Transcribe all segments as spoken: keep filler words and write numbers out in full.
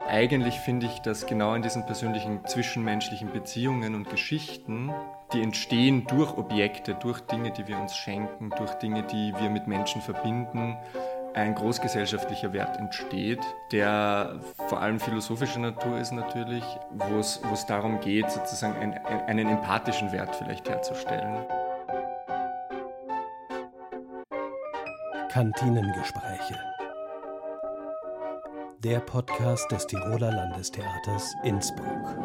Eigentlich finde ich, dass genau in diesen persönlichen zwischenmenschlichen Beziehungen und Geschichten, die entstehen durch Objekte, durch Dinge, die wir uns schenken, durch Dinge, die wir mit Menschen verbinden, ein großgesellschaftlicher Wert entsteht, der vor allem philosophischer Natur ist natürlich, wo es, wo es darum geht, sozusagen einen, einen empathischen Wert vielleicht herzustellen. Kantinengespräche. Der Podcast des Tiroler Landestheaters Innsbruck.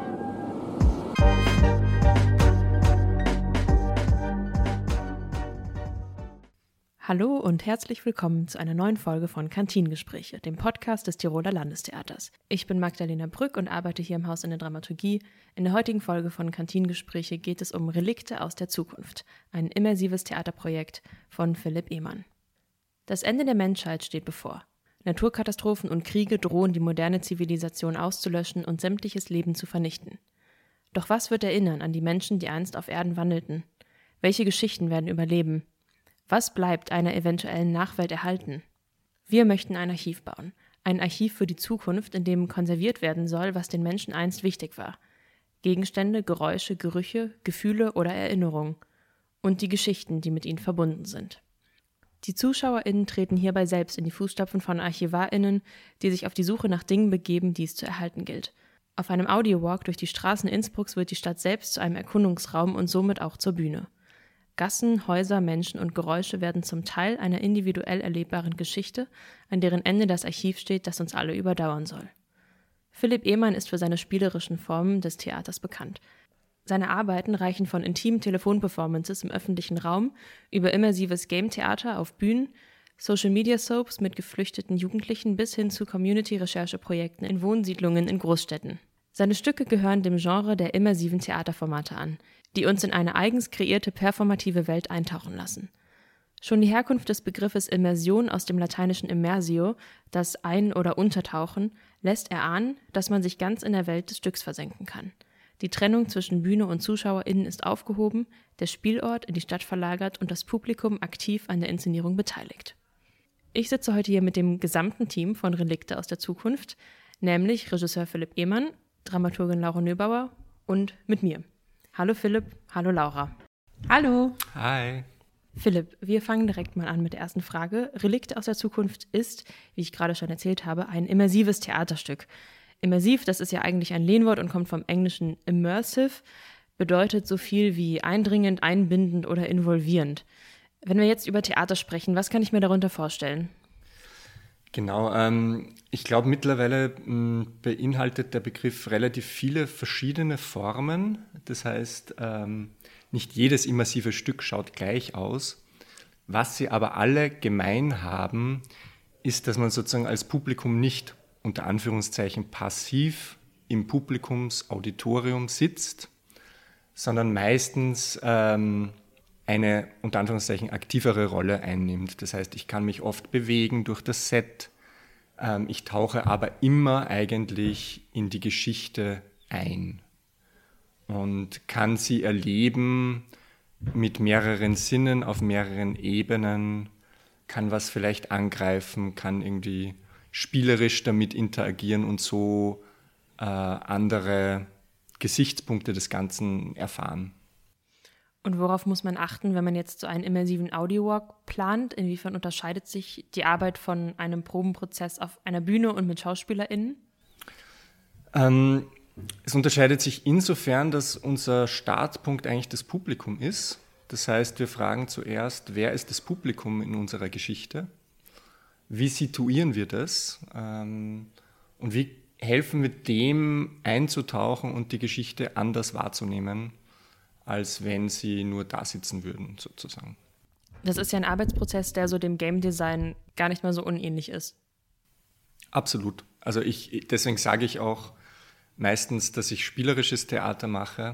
Hallo und herzlich willkommen zu einer neuen Folge von Kantinengespräche, dem Podcast des Tiroler Landestheaters. Ich bin Magdalena Brück und arbeite hier im Haus in der Dramaturgie. In der heutigen Folge von Kantinengespräche geht es um Relikte aus der Zukunft, ein immersives Theaterprojekt von Philipp Ehmann. Das Ende der Menschheit steht bevor. Naturkatastrophen und Kriege drohen, die moderne Zivilisation auszulöschen und sämtliches Leben zu vernichten. Doch was wird erinnern an die Menschen, die einst auf Erden wandelten? Welche Geschichten werden überleben? Was bleibt einer eventuellen Nachwelt erhalten? Wir möchten ein Archiv bauen. Ein Archiv für die Zukunft, in dem konserviert werden soll, was den Menschen einst wichtig war. Gegenstände, Geräusche, Gerüche, Gefühle oder Erinnerungen. Und die Geschichten, die mit ihnen verbunden sind. Die ZuschauerInnen treten hierbei selbst in die Fußstapfen von ArchivarInnen, die sich auf die Suche nach Dingen begeben, die es zu erhalten gilt. Auf einem Audiowalk durch die Straßen Innsbrucks wird die Stadt selbst zu einem Erkundungsraum und somit auch zur Bühne. Gassen, Häuser, Menschen und Geräusche werden zum Teil einer individuell erlebbaren Geschichte, an deren Ende das Archiv steht, das uns alle überdauern soll. Philipp Ehmann ist für seine spielerischen Formen des Theaters bekannt. Seine Arbeiten reichen von intimen Telefonperformances im öffentlichen Raum über immersives Game-Theater auf Bühnen, Social-Media-Soaps mit geflüchteten Jugendlichen bis hin zu Community-Rechercheprojekten in Wohnsiedlungen in Großstädten. Seine Stücke gehören dem Genre der immersiven Theaterformate an, die uns in eine eigens kreierte performative Welt eintauchen lassen. Schon die Herkunft des Begriffes Immersion aus dem lateinischen immersio, das Ein- oder Untertauchen, lässt erahnen, dass man sich ganz in der Welt des Stücks versenken kann. Die Trennung zwischen Bühne und ZuschauerInnen ist aufgehoben, der Spielort in die Stadt verlagert und das Publikum aktiv an der Inszenierung beteiligt. Ich sitze heute hier mit dem gesamten Team von Relikte aus der Zukunft, nämlich Regisseur Philipp Ehmann, Dramaturgin Laura Nöbauer und mit mir. Hallo Philipp, hallo Laura. Hallo. Hi. Philipp, wir fangen direkt mal an mit der ersten Frage. Relikte aus der Zukunft ist, wie ich gerade schon erzählt habe, ein immersives Theaterstück. Immersiv, das ist ja eigentlich ein Lehnwort und kommt vom englischen immersive, bedeutet so viel wie eindringend, einbindend oder involvierend. Wenn wir jetzt über Theater sprechen, was kann ich mir darunter vorstellen? Genau, ähm, ich glaube mittlerweile mh, beinhaltet der Begriff relativ viele verschiedene Formen. Das heißt, ähm, nicht jedes immersive Stück schaut gleich aus. Was sie aber alle gemein haben, ist, dass man sozusagen als Publikum nicht unter Anführungszeichen passiv im Publikumsauditorium sitzt, sondern meistens ähm, eine unter Anführungszeichen aktivere Rolle einnimmt. Das heißt, ich kann mich oft bewegen durch das Set, ähm, ich tauche aber immer eigentlich in die Geschichte ein und kann sie erleben mit mehreren Sinnen, auf mehreren Ebenen, kann was vielleicht angreifen, kann irgendwie spielerisch damit interagieren und so äh, andere Gesichtspunkte des Ganzen erfahren. Und worauf muss man achten, wenn man jetzt so einen immersiven Audiowalk plant? Inwiefern unterscheidet sich die Arbeit von einem Probenprozess auf einer Bühne und mit SchauspielerInnen? Ähm, es unterscheidet sich insofern, dass unser Startpunkt eigentlich das Publikum ist. Das heißt, wir fragen zuerst, wer ist das Publikum in unserer Geschichte? Wie situieren wir das ähm, und wie helfen wir dem einzutauchen und die Geschichte anders wahrzunehmen, als wenn sie nur da sitzen würden, sozusagen. Das ist ja ein Arbeitsprozess, der so dem Game Design gar nicht mal so unähnlich ist. Absolut. Also ich, deswegen sage ich auch meistens, dass ich spielerisches Theater mache,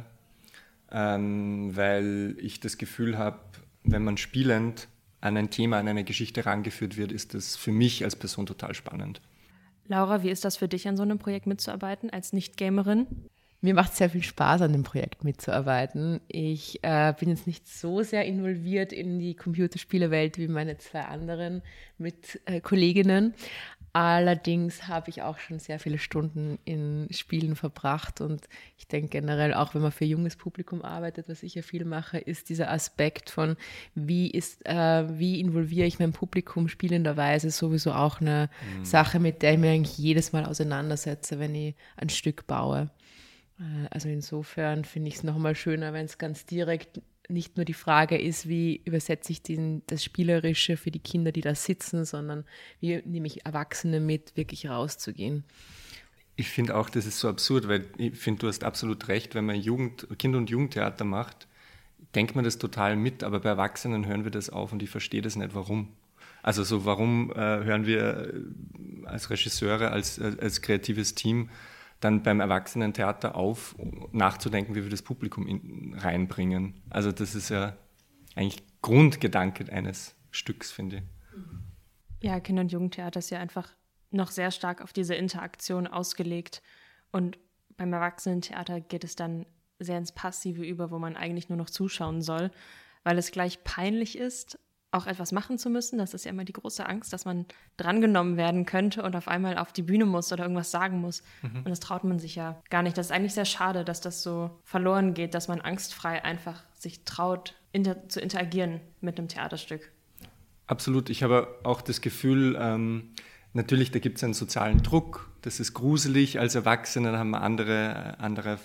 ähm, weil ich das Gefühl habe, wenn man spielend an ein Thema, an eine Geschichte rangeführt wird, ist das für mich als Person total spannend. Laura, wie ist das für dich, an so einem Projekt mitzuarbeiten, als Nicht-Gamerin? Mir macht es sehr viel Spaß, an dem Projekt mitzuarbeiten. Ich äh, bin jetzt nicht so sehr involviert in die Computerspielewelt wie meine zwei anderen Mitkolleginnen. Äh, Allerdings habe ich auch schon sehr viele Stunden in Spielen verbracht und ich denke generell, auch wenn man für junges Publikum arbeitet, was ich ja viel mache, ist dieser Aspekt von, wie ist, äh, wie involviere ich mein Publikum spielenderweise sowieso auch eine mhm. Sache, mit der ich mir eigentlich jedes Mal auseinandersetze, wenn ich ein Stück baue. Äh, also insofern finde ich es nochmal schöner, wenn es ganz direkt nicht nur die Frage ist, wie übersetze ich den, das Spielerische für die Kinder, die da sitzen, sondern wie nehme ich Erwachsene mit, wirklich rauszugehen. Ich finde auch, das ist so absurd, weil ich finde, du hast absolut recht, wenn man Jugend, Kinder- und Jugendtheater macht, denkt man das total mit, aber bei Erwachsenen hören wir das auf und ich verstehe das nicht, warum. Also so, warum äh, hören wir als Regisseure, als, als kreatives Team dann beim Erwachsenentheater auf, nachzudenken, wie wir das Publikum in, reinbringen. Also das ist ja eigentlich Grundgedanke eines Stücks, finde ich. Ja, Kinder- und Jugendtheater ist ja einfach noch sehr stark auf diese Interaktion ausgelegt. Und beim Erwachsenentheater geht es dann sehr ins Passive über, wo man eigentlich nur noch zuschauen soll, weil es gleich peinlich ist, auch etwas machen zu müssen. Das ist ja immer die große Angst, dass man drangenommen werden könnte und auf einmal auf die Bühne muss oder irgendwas sagen muss. Mhm. Und das traut man sich ja gar nicht. Das ist eigentlich sehr schade, dass das so verloren geht, dass man angstfrei einfach sich traut, inter- zu interagieren mit einem Theaterstück. Absolut. Ich habe auch das Gefühl, ähm, natürlich, da gibt es einen sozialen Druck. Das ist gruselig. Als Erwachsene haben wir andere, andere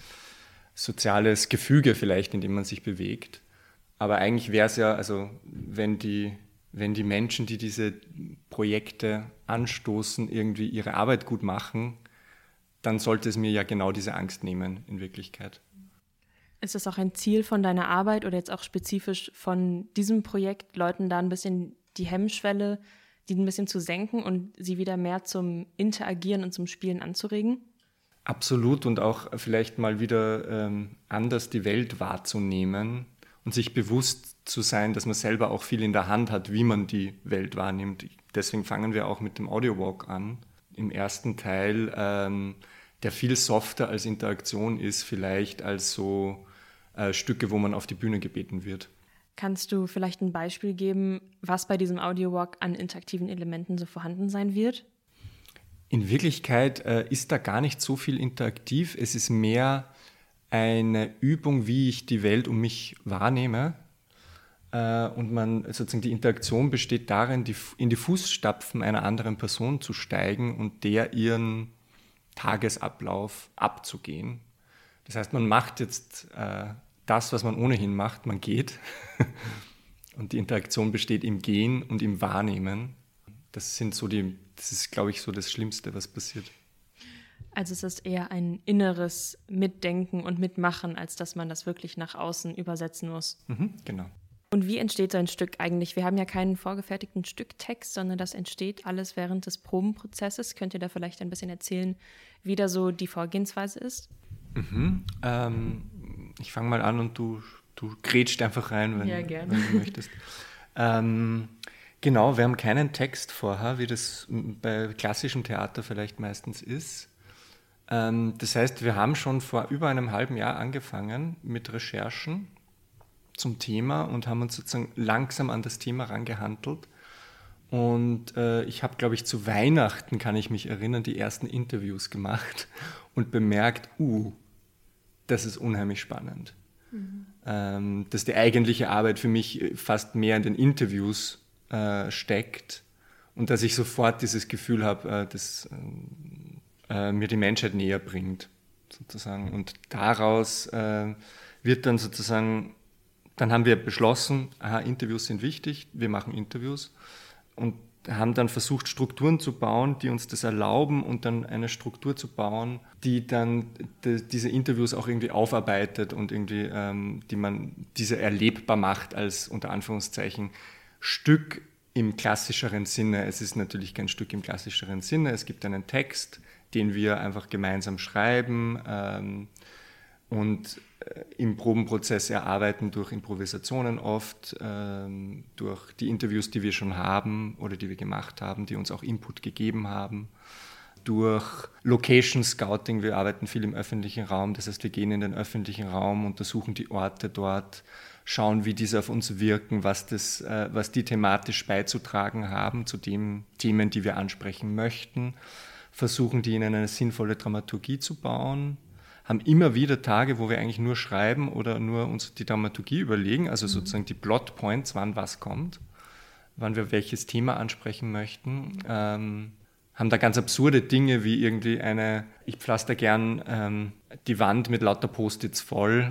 soziales Gefüge vielleicht, in dem man sich bewegt. Aber eigentlich wäre es ja, also wenn die, wenn die Menschen, die diese Projekte anstoßen, irgendwie ihre Arbeit gut machen, dann sollte es mir ja genau diese Angst nehmen in Wirklichkeit. Ist das auch ein Ziel von deiner Arbeit oder jetzt auch spezifisch von diesem Projekt, Leuten da ein bisschen die Hemmschwelle, die ein bisschen zu senken und sie wieder mehr zum Interagieren und zum Spielen anzuregen? Absolut, und auch vielleicht mal wieder ähm, anders die Welt wahrzunehmen. Und sich bewusst zu sein, dass man selber auch viel in der Hand hat, wie man die Welt wahrnimmt. Deswegen fangen wir auch mit dem Audiowalk an. Im ersten Teil, ähm, der viel softer als Interaktion ist, vielleicht als so äh, Stücke, wo man auf die Bühne gebeten wird. Kannst du vielleicht ein Beispiel geben, was bei diesem Audiowalk an interaktiven Elementen so vorhanden sein wird? In Wirklichkeit äh, ist da gar nicht so viel interaktiv. Es ist mehr eine Übung, wie ich die Welt um mich wahrnehme. Und man, sozusagen die Interaktion besteht darin, die, in die Fußstapfen einer anderen Person zu steigen und der ihren Tagesablauf abzugehen. Das heißt, man macht jetzt äh, das, was man ohnehin macht, man geht. Und die Interaktion besteht im Gehen und im Wahrnehmen. Das sind so die, das ist, glaube ich, so das Schlimmste, was passiert. Also es ist eher ein inneres Mitdenken und Mitmachen, als dass man das wirklich nach außen übersetzen muss. Mhm, genau. Und wie entsteht so ein Stück eigentlich? Wir haben ja keinen vorgefertigten Stücktext, sondern das entsteht alles während des Probenprozesses. Könnt ihr da vielleicht ein bisschen erzählen, wie da so die Vorgehensweise ist? Mhm, ähm, ich fange mal an und du, du grätscht einfach rein, wenn, ja, gerne. wenn du möchtest. ähm, genau, wir haben keinen Text vorher, wie das bei klassischem Theater vielleicht meistens ist. Das heißt, wir haben schon vor über einem halben Jahr angefangen mit Recherchen zum Thema und haben uns sozusagen langsam an das Thema rangehandelt. Und äh, ich habe, glaube ich, zu Weihnachten, kann ich mich erinnern, die ersten Interviews gemacht und bemerkt, uh, das ist unheimlich spannend. Mhm. Ähm, dass die eigentliche Arbeit für mich fast mehr in den Interviews äh, steckt und dass ich sofort dieses Gefühl habe, äh, dass äh, mir die Menschheit näher bringt, sozusagen. Und daraus äh, wird dann sozusagen, dann haben wir beschlossen, aha, Interviews sind wichtig, wir machen Interviews und haben dann versucht, Strukturen zu bauen, die uns das erlauben und dann eine Struktur zu bauen, die dann die, diese Interviews auch irgendwie aufarbeitet und irgendwie, ähm, die man diese erlebbar macht als unter Anführungszeichen Stück im klassischeren Sinne. Es ist natürlich kein Stück im klassischeren Sinne, es gibt einen Text, den wir einfach gemeinsam schreiben ähm, und äh, im Probenprozess erarbeiten durch Improvisationen oft, ähm, durch die Interviews, die wir schon haben oder die wir gemacht haben, die uns auch Input gegeben haben, durch Location Scouting, wir arbeiten viel im öffentlichen Raum, das heißt, wir gehen in den öffentlichen Raum, untersuchen die Orte dort, schauen, wie diese auf uns wirken, was, das, äh, was die thematisch beizutragen haben zu den Themen, die wir ansprechen möchten, versuchen, die in eine sinnvolle Dramaturgie zu bauen, haben immer wieder Tage, wo wir eigentlich nur schreiben oder nur uns die Dramaturgie überlegen, also sozusagen die Plotpoints, wann was kommt, wann wir welches Thema ansprechen möchten. Ähm, haben da ganz absurde Dinge wie irgendwie eine, ich pflaster gern ähm, die Wand mit lauter Post-its voll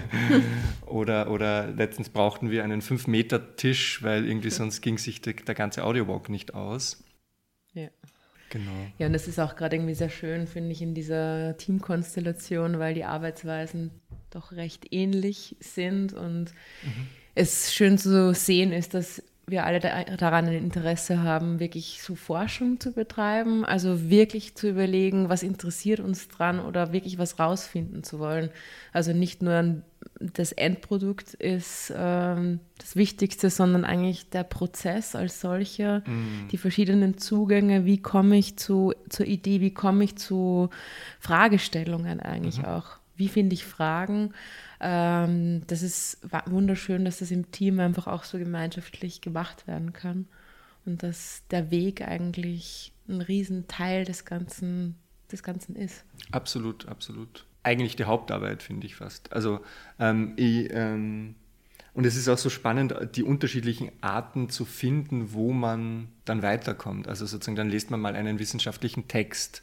oder, oder letztens brauchten wir einen fünf Meter Tisch, weil irgendwie sonst ging sich der, der ganze Audiowalk nicht aus. Ja. Genau. Ja, und das ist auch gerade irgendwie sehr schön, finde ich, in dieser Teamkonstellation, weil die Arbeitsweisen doch recht ähnlich sind und mhm. es schön zu sehen ist, dass wir alle da, daran ein Interesse haben, wirklich so Forschung zu betreiben, also wirklich zu überlegen, was interessiert uns dran oder wirklich was rausfinden zu wollen. Also nicht nur das Endprodukt ist ähm, das Wichtigste, sondern eigentlich der Prozess als solcher, mm. die verschiedenen Zugänge, wie komme ich zu, zur Idee, wie komme ich zu Fragestellungen eigentlich mhm. auch. Wie finde ich Fragen? Ähm, das ist wunderschön, dass das im Team einfach auch so gemeinschaftlich gemacht werden kann und dass der Weg eigentlich ein Riesenteil des Ganzen, des Ganzen ist. Absolut, absolut. Eigentlich die Hauptarbeit, finde ich fast. Also ähm, ich, ähm, und es ist auch so spannend, die unterschiedlichen Arten zu finden, wo man dann weiterkommt. Also sozusagen, dann liest man mal einen wissenschaftlichen Text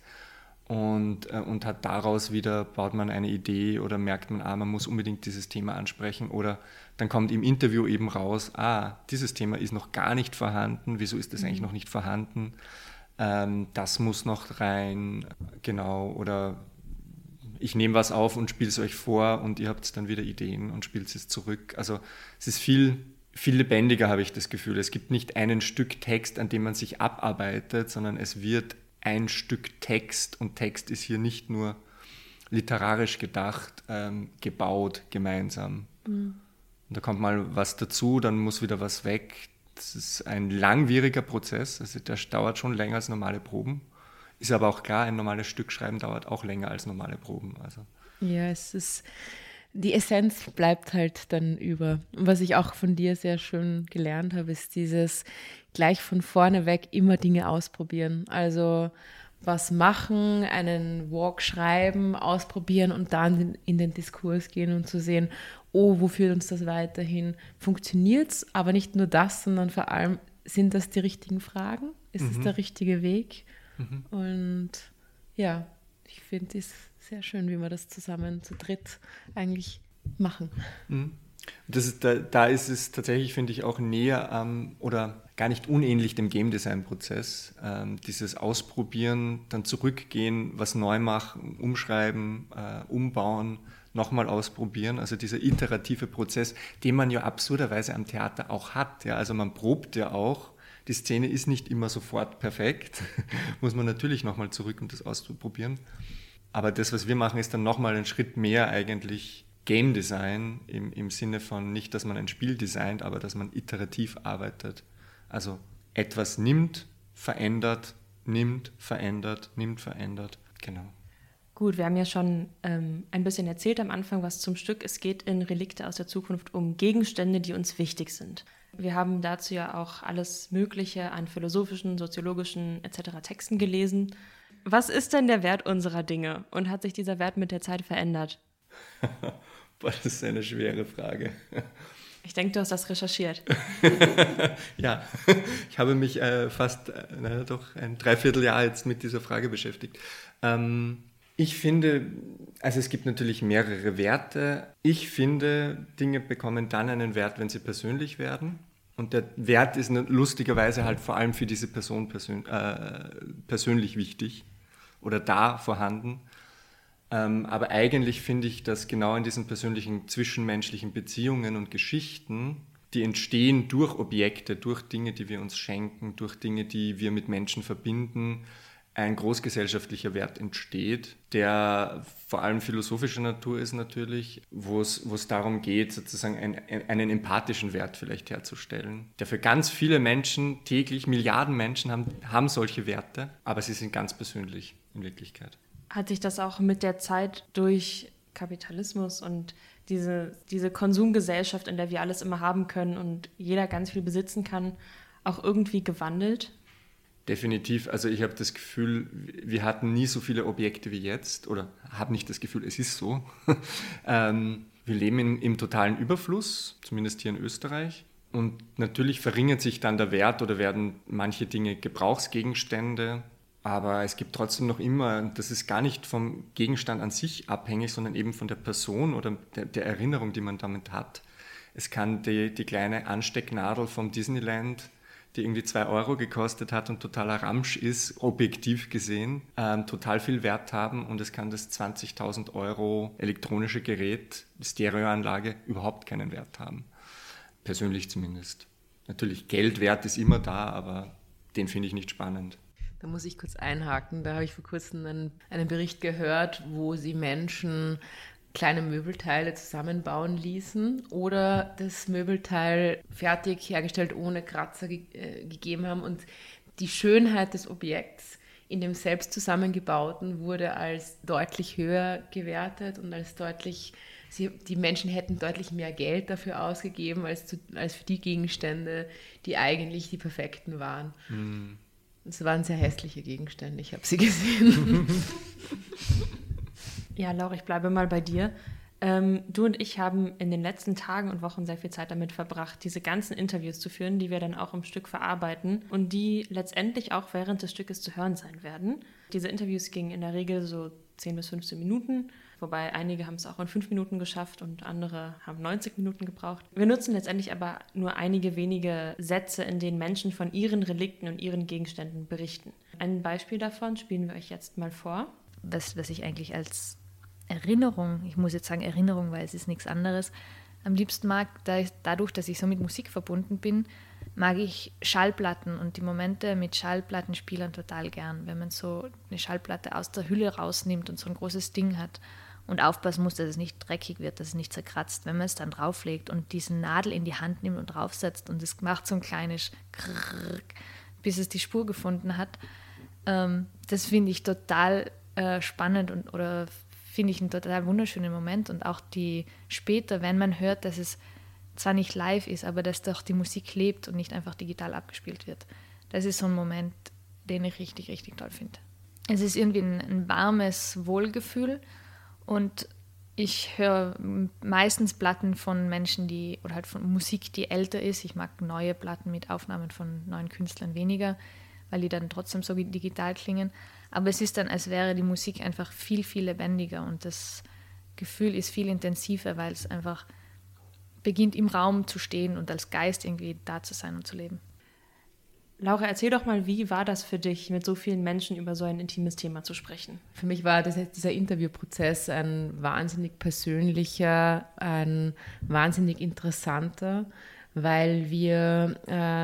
und, äh, und hat daraus wieder, baut man eine Idee oder merkt man, ah, man muss unbedingt dieses Thema ansprechen, oder dann kommt im Interview eben raus, ah, dieses Thema ist noch gar nicht vorhanden, wieso ist das mhm. eigentlich noch nicht vorhanden? Ähm, das muss noch rein, genau, oder ich nehme was auf und spiele es euch vor und ihr habt dann wieder Ideen und spielt es zurück. Also es ist viel, viel lebendiger, habe ich das Gefühl. Es gibt nicht einen Stück Text, an dem man sich abarbeitet, sondern es wird ein Stück Text, und Text ist hier nicht nur literarisch gedacht, ähm, gebaut gemeinsam. Mhm. Und da kommt mal was dazu, dann muss wieder was weg. Das ist ein langwieriger Prozess, also der dauert schon länger als normale Proben. Ist aber auch klar, ein normales Stück schreiben dauert auch länger als normale Proben. Also. Ja, es ist, die Essenz bleibt halt dann über. Und was ich auch von dir sehr schön gelernt habe, ist dieses gleich von vorne weg immer Dinge ausprobieren. Also was machen, einen Walk schreiben, ausprobieren und dann in den Diskurs gehen und zu sehen, oh, wo führt uns das weiterhin? Funktioniert es? Aber nicht nur das, sondern vor allem, sind das die richtigen Fragen? Ist es mhm. der richtige Weg? Mhm. Und ja, ich finde es sehr schön, wie wir das zusammen zu dritt eigentlich machen. Mhm. Das ist, da, da ist es tatsächlich, finde ich, auch näher ähm, oder gar nicht unähnlich dem Game Design Prozess. Ähm, dieses Ausprobieren, dann zurückgehen, was neu machen, umschreiben, äh, umbauen, nochmal ausprobieren. Also dieser iterative Prozess, den man ja absurderweise am Theater auch hat. Ja? Also man probt ja auch. Die Szene ist nicht immer sofort perfekt. Muss man natürlich nochmal zurück, um das auszuprobieren. Aber das, was wir machen, ist dann nochmal einen Schritt mehr eigentlich Game Design im, im Sinne von nicht, dass man ein Spiel designt, aber dass man iterativ arbeitet. Also etwas nimmt, verändert, nimmt, verändert, nimmt, verändert. Genau. Gut, wir haben ja schon ähm, ein bisschen erzählt am Anfang was zum Stück. Es geht in Relikte aus der Zukunft um Gegenstände, die uns wichtig sind. Wir haben dazu ja auch alles Mögliche an philosophischen, soziologischen et cetera Texten gelesen. Was ist denn der Wert unserer Dinge und hat sich dieser Wert mit der Zeit verändert? Boah, das ist eine schwere Frage. Ich denke, du hast das recherchiert. Ja, ich habe mich äh, fast äh, na, doch ein Dreivierteljahr jetzt mit dieser Frage beschäftigt. Ähm, ich finde, also es gibt natürlich mehrere Werte. Ich finde, Dinge bekommen dann einen Wert, wenn sie persönlich werden. Und der Wert ist lustigerweise halt vor allem für diese Person persön- äh, persönlich wichtig oder da vorhanden. Ähm, aber eigentlich finde ich, dass genau in diesen persönlichen zwischenmenschlichen Beziehungen und Geschichten, die entstehen durch Objekte, durch Dinge, die wir uns schenken, durch Dinge, die wir mit Menschen verbinden, ein großgesellschaftlicher Wert entsteht, der vor allem philosophischer Natur ist natürlich, wo es, wo es darum geht, sozusagen ein, einen empathischen Wert vielleicht herzustellen, der für ganz viele Menschen täglich, Milliarden Menschen haben, haben solche Werte, aber sie sind ganz persönlich in Wirklichkeit. Hat sich das auch mit der Zeit durch Kapitalismus und diese, diese Konsumgesellschaft, in der wir alles immer haben können und jeder ganz viel besitzen kann, auch irgendwie gewandelt? Definitiv. Also ich habe das Gefühl, wir hatten nie so viele Objekte wie jetzt, oder habe nicht das Gefühl, es ist so. ähm, wir leben in, im totalen Überfluss, zumindest hier in Österreich. Und natürlich verringert sich dann der Wert oder werden manche Dinge Gebrauchsgegenstände. Aber es gibt trotzdem noch immer, das ist gar nicht vom Gegenstand an sich abhängig, sondern eben von der Person oder der, der Erinnerung, die man damit hat. Es kann die, die kleine Anstecknadel vom Disneyland, die irgendwie zwei Euro gekostet hat und totaler Ramsch ist, objektiv gesehen, ähm, total viel Wert haben. Und es kann das zwanzigtausend Euro elektronische Gerät, die Stereoanlage, überhaupt keinen Wert haben. Persönlich zumindest. Natürlich, Geldwert ist immer da, aber den finde ich nicht spannend. Da muss ich kurz einhaken. Da habe ich vor kurzem einen, einen Bericht gehört, wo sie Menschen kleine Möbelteile zusammenbauen ließen oder das Möbelteil fertig hergestellt ohne Kratzer ge- äh, gegeben haben. Und die Schönheit des Objekts in dem selbst zusammengebauten wurde als deutlich höher gewertet und als deutlich, sie, die Menschen hätten deutlich mehr Geld dafür ausgegeben als, zu, als für die Gegenstände, die eigentlich die perfekten waren. Mhm. Es waren sehr hässliche Gegenstände, ich habe sie gesehen. Ja, Laura, ich bleibe mal bei dir. Ähm, du und ich haben in den letzten Tagen und Wochen sehr viel Zeit damit verbracht, diese ganzen Interviews zu führen, die wir dann auch im Stück verarbeiten und die letztendlich auch während des Stückes zu hören sein werden. Diese Interviews gingen in der Regel so zehn bis fünfzehn Minuten, wobei einige haben es auch in fünf Minuten geschafft und andere haben neunzig Minuten gebraucht. Wir nutzen letztendlich aber nur einige wenige Sätze, in denen Menschen von ihren Relikten und ihren Gegenständen berichten. Ein Beispiel davon spielen wir euch jetzt mal vor. Was, was ich eigentlich als Erinnerung, ich muss jetzt sagen Erinnerung, weil es ist nichts anderes, am liebsten mag, da ich, dadurch, dass ich so mit Musik verbunden bin, mag ich Schallplatten und die Momente mit Schallplattenspielern total gern, wenn man so eine Schallplatte aus der Hülle rausnimmt und so ein großes Ding hat und aufpassen muss, dass es nicht dreckig wird, dass es nicht zerkratzt, wenn man es dann drauflegt und diesen Nadel in die Hand nimmt und draufsetzt und es macht so ein kleines Krrrr, bis es die Spur gefunden hat. Ähm, das finde ich total äh, spannend und oder finde ich einen total wunderschönen Moment und auch die später, wenn man hört, dass es zwar nicht live ist, aber dass doch die Musik lebt und nicht einfach digital abgespielt wird. Das ist so ein Moment, den ich richtig, richtig toll finde. Es ist irgendwie ein, ein warmes Wohlgefühl und ich höre meistens Platten von Menschen, die, oder halt von Musik, die älter ist. Ich mag neue Platten mit Aufnahmen von neuen Künstlern weniger, weil die dann trotzdem so digital klingen. Aber es ist dann, als wäre die Musik einfach viel, viel lebendiger und das Gefühl ist viel intensiver, weil es einfach beginnt im Raum zu stehen und als Geist irgendwie da zu sein und zu leben. Laura, erzähl doch mal, wie war das für dich, mit so vielen Menschen über so ein intimes Thema zu sprechen? Für mich war das, dieser Interviewprozess ein wahnsinnig persönlicher, ein wahnsinnig interessanter, weil wir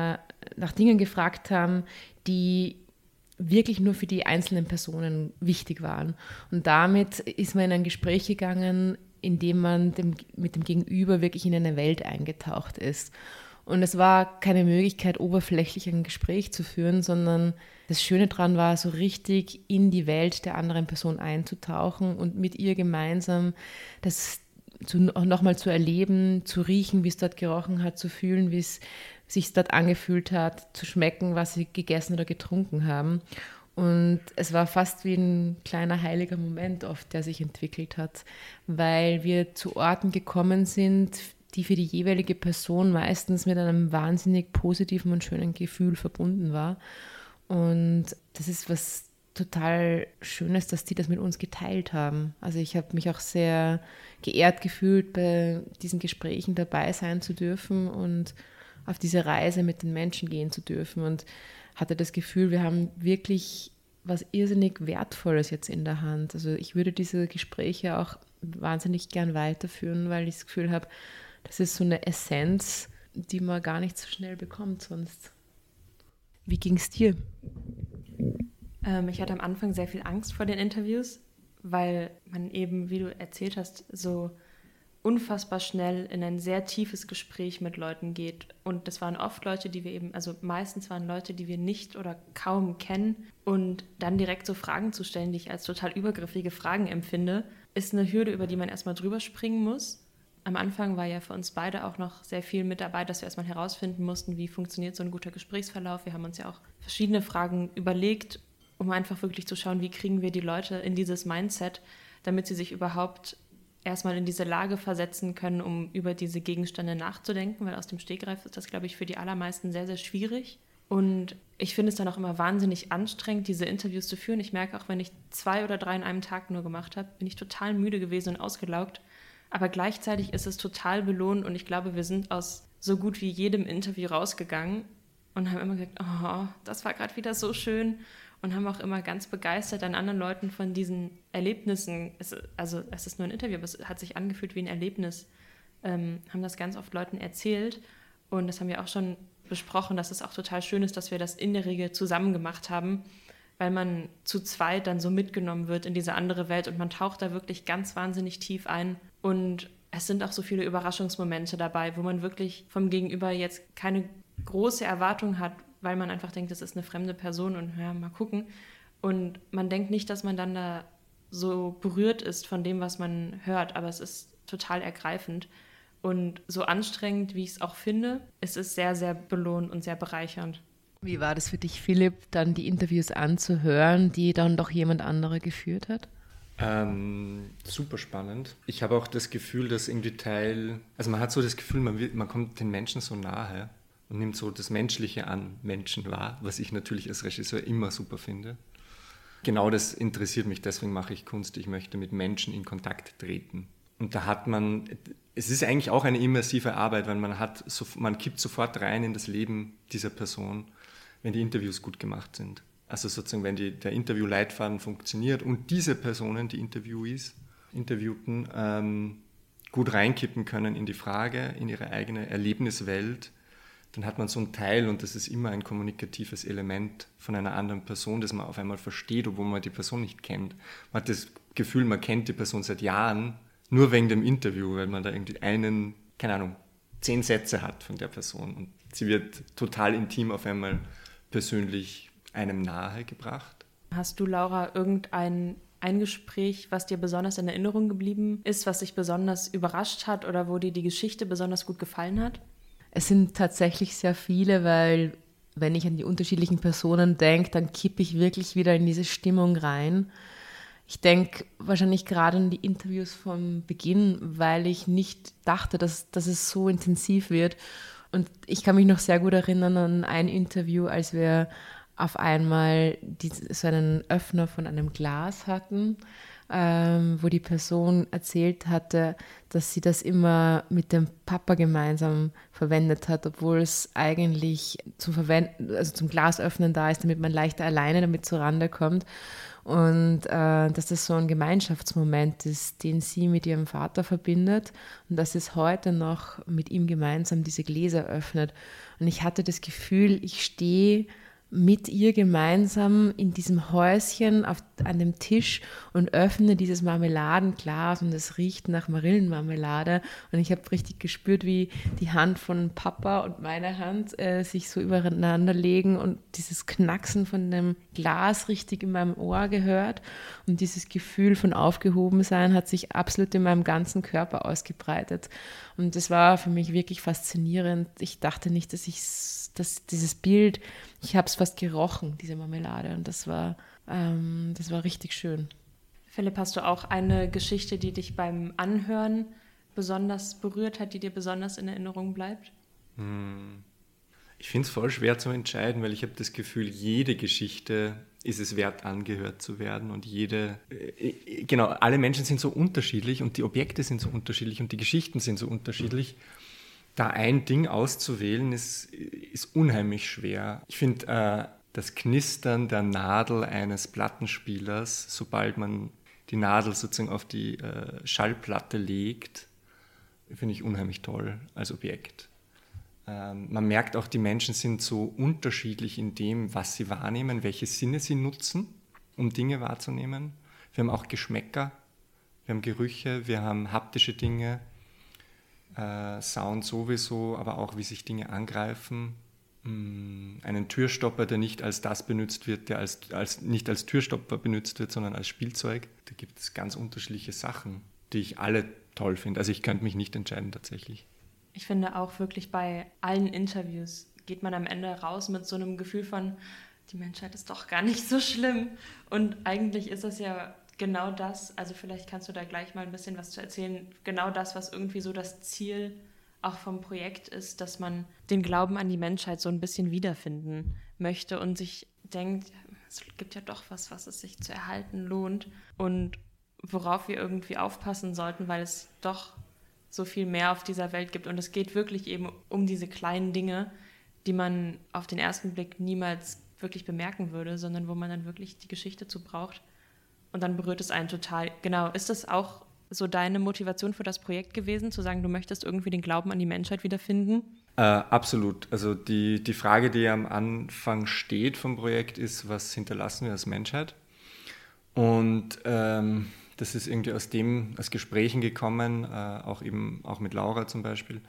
äh, nach Dingen gefragt haben, die wirklich nur für die einzelnen Personen wichtig waren. Und damit ist man in ein Gespräch gegangen, in dem man dem, mit dem Gegenüber wirklich in eine Welt eingetaucht ist. Und es war keine Möglichkeit, oberflächlich ein Gespräch zu führen, sondern das Schöne daran war, so richtig in die Welt der anderen Person einzutauchen und mit ihr gemeinsam das zu, nochmal zu erleben, zu riechen, wie es dort gerochen hat, zu fühlen, wie es sich dort angefühlt hat, zu schmecken, was sie gegessen oder getrunken haben. Und es war fast wie ein kleiner heiliger Moment oft, der sich entwickelt hat, weil wir zu Orten gekommen sind, die für die jeweilige Person meistens mit einem wahnsinnig positiven und schönen Gefühl verbunden war. Und das ist was total Schönes, dass die das mit uns geteilt haben. Also ich habe mich auch sehr geehrt gefühlt, bei diesen Gesprächen dabei sein zu dürfen und auf diese Reise mit den Menschen gehen zu dürfen und hatte das Gefühl, wir haben wirklich was irrsinnig Wertvolles jetzt in der Hand. Also ich würde diese Gespräche auch wahnsinnig gern weiterführen, weil ich das Gefühl habe, das ist so eine Essenz, die man gar nicht so schnell bekommt sonst. Wie ging es dir? Ähm, ich hatte am Anfang sehr viel Angst vor den Interviews, weil man eben, wie du erzählt hast, so unfassbar schnell in ein sehr tiefes Gespräch mit Leuten geht. Und das waren oft Leute, die wir eben, also meistens waren Leute, die wir nicht oder kaum kennen. Und dann direkt so Fragen zu stellen, die ich als total übergriffige Fragen empfinde, ist eine Hürde, über die man erstmal drüber springen muss. Am Anfang war ja für uns beide auch noch sehr viel mit dabei, dass wir erstmal herausfinden mussten, wie funktioniert so ein guter Gesprächsverlauf. Wir haben uns ja auch verschiedene Fragen überlegt, um einfach wirklich zu schauen, wie kriegen wir die Leute in dieses Mindset, damit sie sich überhaupt erstmal in diese Lage versetzen können, um über diese Gegenstände nachzudenken, weil aus dem Stegreif ist das, glaube ich, für die allermeisten sehr, sehr schwierig. Und ich finde es dann auch immer wahnsinnig anstrengend, diese Interviews zu führen. Ich merke auch, wenn ich zwei oder drei in einem Tag nur gemacht habe, bin ich total müde gewesen und ausgelaugt. Aber gleichzeitig ist es total belohnt und ich glaube, wir sind aus so gut wie jedem Interview rausgegangen und haben immer gesagt, oh, das war gerade wieder so schön. Und haben auch immer ganz begeistert an anderen Leuten von diesen Erlebnissen, es, also es ist nur ein Interview, aber es hat sich angefühlt wie ein Erlebnis, ähm, haben das ganz oft Leuten erzählt. Und das haben wir auch schon besprochen, dass es auch total schön ist, dass wir das in der Regel zusammen gemacht haben, weil man zu zweit dann so mitgenommen wird in diese andere Welt und man taucht da wirklich ganz wahnsinnig tief ein. Und es sind auch so viele Überraschungsmomente dabei, wo man wirklich vom Gegenüber jetzt keine große Erwartung hat, weil man einfach denkt, das ist eine fremde Person und ja, mal gucken. Und man denkt nicht, dass man dann da so berührt ist von dem, was man hört, aber es ist total ergreifend. Und so anstrengend, wie ich es auch finde, es ist sehr, sehr belohnt und sehr bereichernd. Wie war das für dich, Philipp, dann die Interviews anzuhören, die dann doch jemand anderer geführt hat? Ähm, super spannend. Ich habe auch das Gefühl, dass irgendwie Teil, also man hat so das Gefühl, man, wird, man kommt den Menschen so nahe und nimmt so das Menschliche an Menschen wahr, was ich natürlich als Regisseur immer super finde. Genau das interessiert mich, deswegen mache ich Kunst. Ich möchte mit Menschen in Kontakt treten. Und da hat man, es ist eigentlich auch eine immersive Arbeit, weil man hat, so, man kippt sofort rein in das Leben dieser Person, wenn die Interviews gut gemacht sind. Also sozusagen, wenn die, der Interviewleitfaden funktioniert und diese Personen, die Interviewees, Interviewten, ähm, gut reinkippen können in die Frage, in ihre eigene Erlebniswelt, dann hat man so einen Teil und das ist immer ein kommunikatives Element von einer anderen Person, das man auf einmal versteht, obwohl man die Person nicht kennt. Man hat das Gefühl, man kennt die Person seit Jahren, nur wegen dem Interview, weil man da irgendwie einen, keine Ahnung, zehn Sätze hat von der Person und sie wird total intim auf einmal persönlich einem nahe gebracht. Hast du, Laura, irgendein ein Gespräch, was dir besonders in Erinnerung geblieben ist, was dich besonders überrascht hat oder wo dir die Geschichte besonders gut gefallen hat? Es sind tatsächlich sehr viele, weil wenn ich an die unterschiedlichen Personen denke, dann kippe ich wirklich wieder in diese Stimmung rein. Ich denke wahrscheinlich gerade an die Interviews vom Beginn, weil ich nicht dachte, dass, dass es so intensiv wird. Und ich kann mich noch sehr gut erinnern an ein Interview, als wir auf einmal die, so einen Öffner von einem Glas hatten, ähm, wo die Person erzählt hatte, dass sie das immer mit dem Papa gemeinsam verwendet hat, obwohl es eigentlich zum Verwenden, also zum Glasöffnen da ist, damit man leichter alleine damit zurande kommt. Und äh, dass das so ein Gemeinschaftsmoment ist, den sie mit ihrem Vater verbindet und dass es heute noch mit ihm gemeinsam diese Gläser öffnet. Und ich hatte das Gefühl, ich stehe mit ihr gemeinsam in diesem Häuschen auf, an dem Tisch und öffne dieses Marmeladenglas und es riecht nach Marillenmarmelade und ich habe richtig gespürt, wie die Hand von Papa und meine Hand äh, sich so übereinander legen und dieses Knacksen von dem Glas richtig in meinem Ohr gehört und dieses Gefühl von Aufgehobensein hat sich absolut in meinem ganzen Körper ausgebreitet und das war für mich wirklich faszinierend. Ich dachte nicht, dass ich dass dieses Bild, ich habe es fast gerochen, diese Marmelade. Und das war, ähm, das war richtig schön. Philipp, hast du auch eine Geschichte, die dich beim Anhören besonders berührt hat, die dir besonders in Erinnerung bleibt? Ich finde es voll schwer zu entscheiden, weil ich habe das Gefühl, jede Geschichte ist es wert, angehört zu werden. Und jede, äh, genau, alle Menschen sind so unterschiedlich und die Objekte sind so unterschiedlich und die Geschichten sind so unterschiedlich. Da ein Ding auszuwählen, ist, ist unheimlich schwer. Ich finde, äh, das Knistern der Nadel eines Plattenspielers, sobald man die Nadel sozusagen auf die äh, Schallplatte legt, finde ich unheimlich toll als Objekt. Ähm, man merkt auch, die Menschen sind so unterschiedlich in dem, was sie wahrnehmen, welche Sinne sie nutzen, um Dinge wahrzunehmen. Wir haben auch Geschmäcker, wir haben Gerüche, wir haben haptische Dinge, Uh, Sound sowieso, aber auch wie sich Dinge angreifen. Mm, einen Türstopper, der nicht als das benutzt wird, der als, als, nicht als Türstopper benutzt wird, sondern als Spielzeug. Da gibt es ganz unterschiedliche Sachen, die ich alle toll finde. Also ich könnte mich nicht entscheiden tatsächlich. Ich finde auch wirklich bei allen Interviews geht man am Ende raus mit so einem Gefühl von, die Menschheit ist doch gar nicht so schlimm. Und eigentlich ist das ja genau das, also vielleicht kannst du da gleich mal ein bisschen was zu erzählen, genau das, was irgendwie so das Ziel auch vom Projekt ist, dass man den Glauben an die Menschheit so ein bisschen wiederfinden möchte und sich denkt, es gibt ja doch was, was es sich zu erhalten lohnt und worauf wir irgendwie aufpassen sollten, weil es doch so viel mehr auf dieser Welt gibt. Und es geht wirklich eben um diese kleinen Dinge, die man auf den ersten Blick niemals wirklich bemerken würde, sondern wo man dann wirklich die Geschichte zu braucht. Und dann berührt es einen total. Genau, ist das auch so deine Motivation für das Projekt gewesen, zu sagen, du möchtest irgendwie den Glauben an die Menschheit wiederfinden? Äh, absolut. Also die, die Frage, die am Anfang steht vom Projekt, ist, was hinterlassen wir als Menschheit? Und ähm, das ist irgendwie aus dem, aus Gesprächen gekommen, äh, auch eben auch mit Laura zum Beispiel,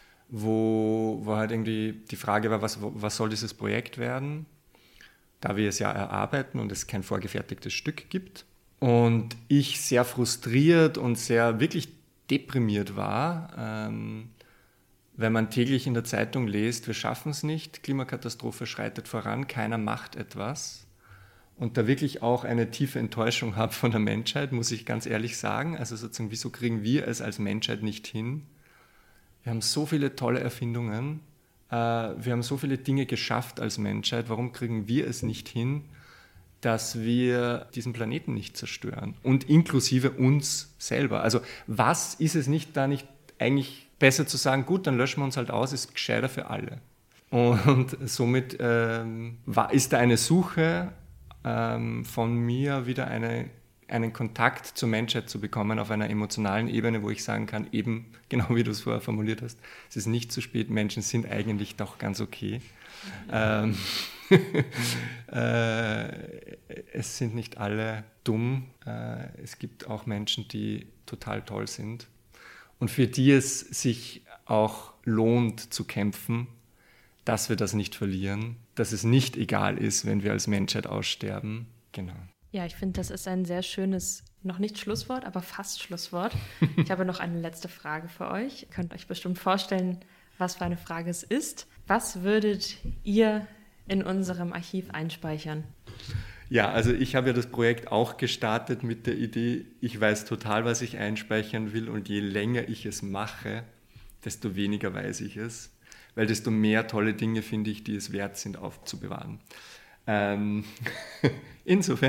wo, wo halt irgendwie die Frage war, was, was soll dieses Projekt werden, da wir es ja erarbeiten und es kein vorgefertigtes Stück gibt. Und ich sehr frustriert und sehr wirklich deprimiert war, ähm, wenn man täglich in der Zeitung liest, wir schaffen es nicht, Klimakatastrophe schreitet voran, keiner macht etwas. Und da wirklich auch eine tiefe Enttäuschung habe von der Menschheit, muss ich ganz ehrlich sagen. Also sozusagen, wieso kriegen wir es als Menschheit nicht hin? Wir haben so viele tolle Erfindungen, äh, wir haben so viele Dinge geschafft als Menschheit, warum kriegen wir es nicht hin, dass wir diesen Planeten nicht zerstören und inklusive uns selber. Also was ist es nicht da nicht eigentlich besser zu sagen, gut, dann löschen wir uns halt aus, ist gescheiter für alle. Und somit ähm, war, ist da eine Suche ähm, von mir wieder eine, einen Kontakt zur Menschheit zu bekommen auf einer emotionalen Ebene, wo ich sagen kann, eben genau wie du es vorher formuliert hast, es ist nicht zu spät, Menschen sind eigentlich doch ganz okay. Ähm, äh, es sind nicht alle dumm. Äh, es gibt auch Menschen, die total toll sind und für die es sich auch lohnt zu kämpfen, dass wir das nicht verlieren, dass es nicht egal ist, wenn wir als Menschheit aussterben. Genau. Ja, ich finde, das ist ein sehr schönes, noch nicht Schlusswort, aber fast Schlusswort. Ich habe noch eine letzte Frage für euch. Ihr könnt euch bestimmt vorstellen, was für eine Frage es ist. Was würdet ihr in unserem Archiv einspeichern? Ja, also ich habe ja das Projekt auch gestartet mit der Idee, ich weiß total, was ich einspeichern will und je länger ich es mache, desto weniger weiß ich es, weil desto mehr tolle Dinge finde ich, die es wert sind, aufzubewahren. Ähm, insofern,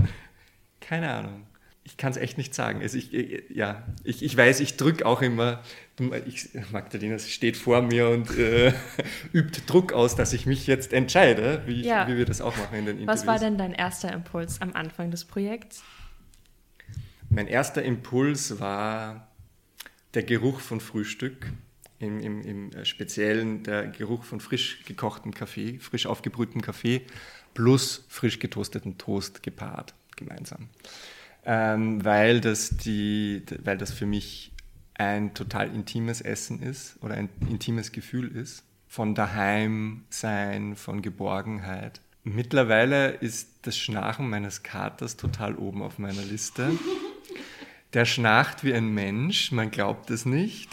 keine Ahnung. Ich kann es echt nicht sagen. Also ich, ja, ich, ich weiß, ich drücke auch immer, ich, Magdalena steht vor mir und äh, übt Druck aus, dass ich mich jetzt entscheide, wie, ich, ja. wie wir das auch machen in den Interviews. Was war denn dein erster Impuls am Anfang des Projekts? Mein erster Impuls war der Geruch von Frühstück, im, im, im Speziellen der Geruch von frisch gekochtem Kaffee, frisch aufgebrühtem Kaffee plus frisch getoasteten Toast gepaart, gemeinsam. Ähm, weil, das die, weil das für mich ein total intimes Essen ist oder ein intimes Gefühl ist, von daheim sein, von Geborgenheit. Mittlerweile ist das Schnarchen meines Katers total oben auf meiner Liste. Der schnarcht wie ein Mensch, man glaubt es nicht,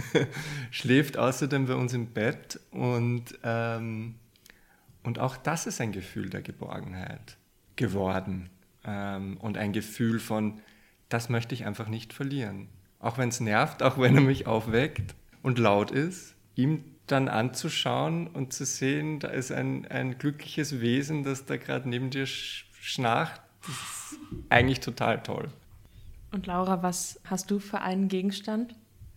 schläft außerdem bei uns im Bett und, ähm, und auch das ist ein Gefühl der Geborgenheit geworden. Und ein Gefühl von, das möchte ich einfach nicht verlieren. Auch wenn es nervt, auch wenn er mich aufweckt und laut ist, ihm dann anzuschauen und zu sehen, da ist ein, ein glückliches Wesen, das da gerade neben dir schnarcht, das ist eigentlich total toll. Und Laura, was hast du für einen Gegenstand?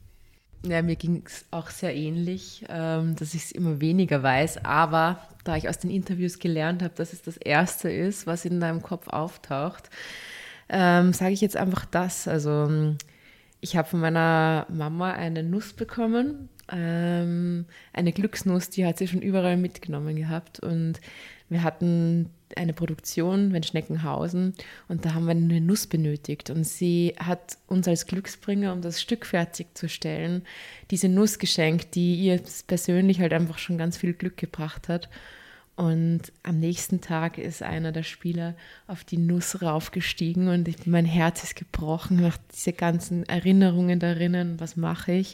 Ja, mir ging es auch sehr ähnlich, ähm, dass ich es immer weniger weiß, aber da ich aus den Interviews gelernt habe, dass es das Erste ist, was in deinem Kopf auftaucht, ähm, sage ich jetzt einfach das. Also ich habe von meiner Mama eine Nuss bekommen, ähm, eine Glücksnuss, die hat sie schon überall mitgenommen gehabt und wir hatten eine Produktion, wenn Schneckenhausen, und da haben wir eine Nuss benötigt. Und sie hat uns als Glücksbringer, um das Stück fertigzustellen, diese Nuss geschenkt, die ihr persönlich halt einfach schon ganz viel Glück gebracht hat. Und am nächsten Tag ist einer der Spieler auf die Nuss raufgestiegen und ich, mein Herz ist gebrochen nach diese ganzen Erinnerungen darin, was mache ich.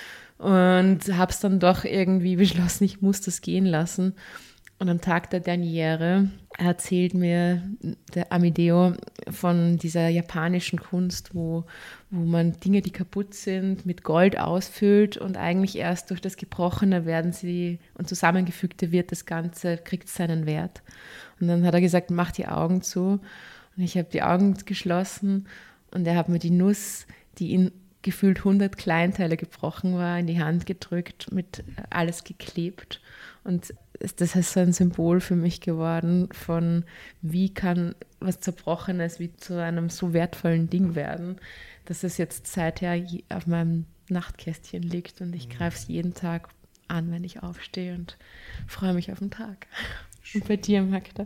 Und habe es dann doch irgendwie beschlossen, ich muss das gehen lassen. Und am Tag der Derniere erzählt mir der Amedeo von dieser japanischen Kunst, wo, wo man Dinge, die kaputt sind, mit Gold ausfüllt und eigentlich erst durch das Gebrochene werden sie und Zusammengefügte wird das Ganze, kriegt seinen Wert. Und dann hat er gesagt, mach die Augen zu. Und ich habe die Augen geschlossen und er hat mir die Nuss, die in gefühlt hundert Kleinteile gebrochen war, in die Hand gedrückt, mit alles geklebt. Und das ist so ein Symbol für mich geworden von, wie kann was Zerbrochenes wie zu einem so wertvollen Ding werden, dass es jetzt seither auf meinem Nachtkästchen liegt und ich greife es jeden Tag an, wenn ich aufstehe und freue mich auf den Tag. Und bei dir, Magda?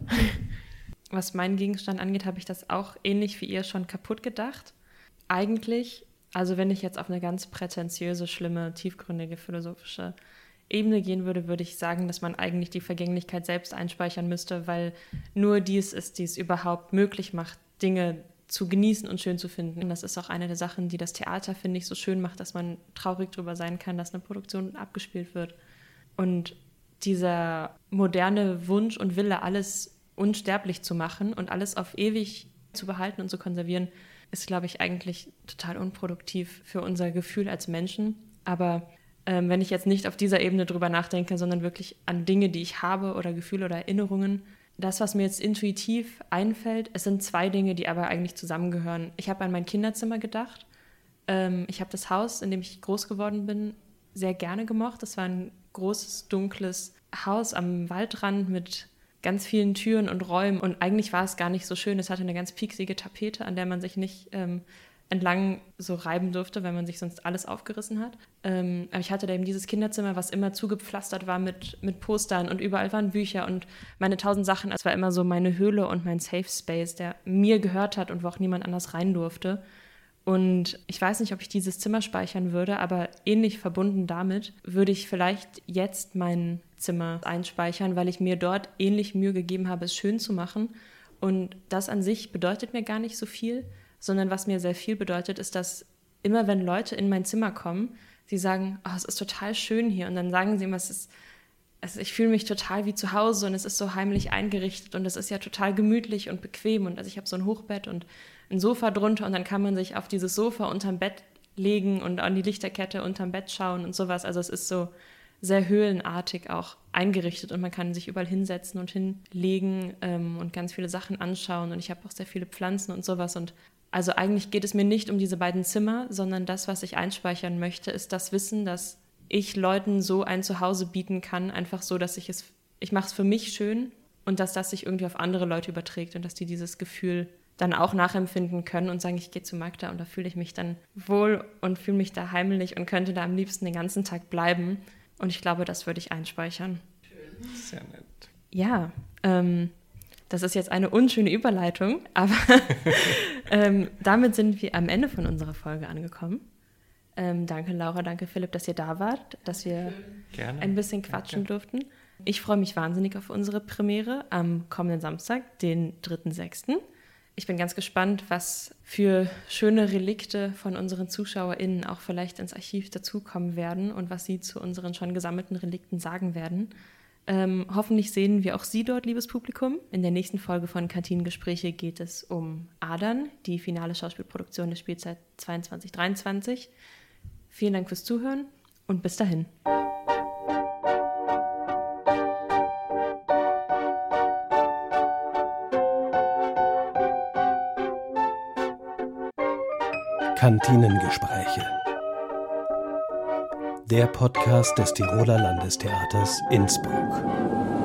Was meinen Gegenstand angeht, habe ich das auch ähnlich wie ihr schon kaputt gedacht. Eigentlich, also wenn ich jetzt auf eine ganz prätentiöse, schlimme, tiefgründige, philosophische Ebene gehen würde, würde ich sagen, dass man eigentlich die Vergänglichkeit selbst einspeichern müsste, weil nur dies ist, die es überhaupt möglich macht, Dinge zu genießen und schön zu finden. Und das ist auch eine der Sachen, die das Theater, finde ich, so schön macht, dass man traurig drüber sein kann, dass eine Produktion abgespielt wird. Und dieser moderne Wunsch und Wille, alles unsterblich zu machen und alles auf ewig zu behalten und zu konservieren, ist, glaube ich, eigentlich total unproduktiv für unser Gefühl als Menschen. Aber ähm, wenn ich jetzt nicht auf dieser Ebene drüber nachdenke, sondern wirklich an Dinge, die ich habe oder Gefühle oder Erinnerungen, das, was mir jetzt intuitiv einfällt, es sind zwei Dinge, die aber eigentlich zusammengehören. Ich habe an mein Kinderzimmer gedacht. Ähm, ich habe das Haus, in dem ich groß geworden bin, sehr gerne gemocht. Das war ein großes, dunkles Haus am Waldrand mit ganz vielen Türen und Räumen. Und eigentlich war es gar nicht so schön. Es hatte eine ganz pieksige Tapete, an der man sich nicht ähm, entlang so reiben durfte, weil man sich sonst alles aufgerissen hat. Ähm, aber ich hatte da eben dieses Kinderzimmer, was immer zugepflastert war mit, mit Postern und überall waren Bücher und meine tausend Sachen. Es war immer so meine Höhle und mein Safe Space, der mir gehört hat und wo auch niemand anders rein durfte. Und ich weiß nicht, ob ich dieses Zimmer speichern würde, aber ähnlich verbunden damit würde ich vielleicht jetzt mein Zimmer einspeichern, weil ich mir dort ähnlich Mühe gegeben habe, es schön zu machen. Und das an sich bedeutet mir gar nicht so viel, sondern was mir sehr viel bedeutet, ist, dass immer wenn Leute in mein Zimmer kommen, sie sagen, oh, es ist total schön hier. Und dann sagen sie immer, es ist, also ich fühle mich total wie zu Hause und es ist so heimlich eingerichtet und es ist ja total gemütlich und bequem. Und also ich habe so ein Hochbett und ein Sofa drunter und dann kann man sich auf dieses Sofa unterm Bett legen und an die Lichterkette unterm Bett schauen und sowas. Also es ist so sehr höhlenartig auch eingerichtet und man kann sich überall hinsetzen und hinlegen ähm, und ganz viele Sachen anschauen und ich habe auch sehr viele Pflanzen und sowas. Und also eigentlich geht es mir nicht um diese beiden Zimmer, sondern das, was ich einspeichern möchte, ist das Wissen, dass ich Leuten so ein Zuhause bieten kann, einfach so, dass ich es, ich mache es für mich schön und dass das sich irgendwie auf andere Leute überträgt und dass die dieses Gefühl dann auch nachempfinden können und sagen, ich gehe zu Magda und da fühle ich mich dann wohl und fühle mich da heimlich und könnte da am liebsten den ganzen Tag bleiben. Und ich glaube, das würde ich einspeichern. Sehr nett. Ja, ähm, das ist jetzt eine unschöne Überleitung, aber ähm, damit sind wir am Ende von unserer Folge angekommen. Ähm, danke Laura, danke Philipp, dass ihr da wart, dass wir Gerne. ein bisschen quatschen danke. durften. Ich freue mich wahnsinnig auf unsere Premiere am kommenden Samstag, den dritten sechsten Ich bin ganz gespannt, was für schöne Relikte von unseren ZuschauerInnen auch vielleicht ins Archiv dazukommen werden und was sie zu unseren schon gesammelten Relikten sagen werden. Ähm, hoffentlich sehen wir auch Sie dort, liebes Publikum. In der nächsten Folge von Kantinengespräche geht es um Adern, die finale Schauspielproduktion der Spielzeit zweiundzwanzig dreiundzwanzig. Vielen Dank fürs Zuhören und bis dahin. Kantinengespräche. Der Podcast des Tiroler Landestheaters Innsbruck.